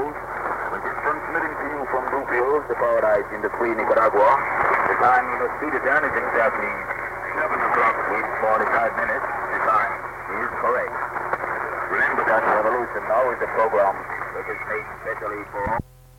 Studios, which is transmitting to you from Blue Fields, the paradise in the free Nicaragua. The time in the studio then is exactly 7 o'clock with 45 minutes. The time is correct. Remember that Revolution Now is a program that is made specially for all.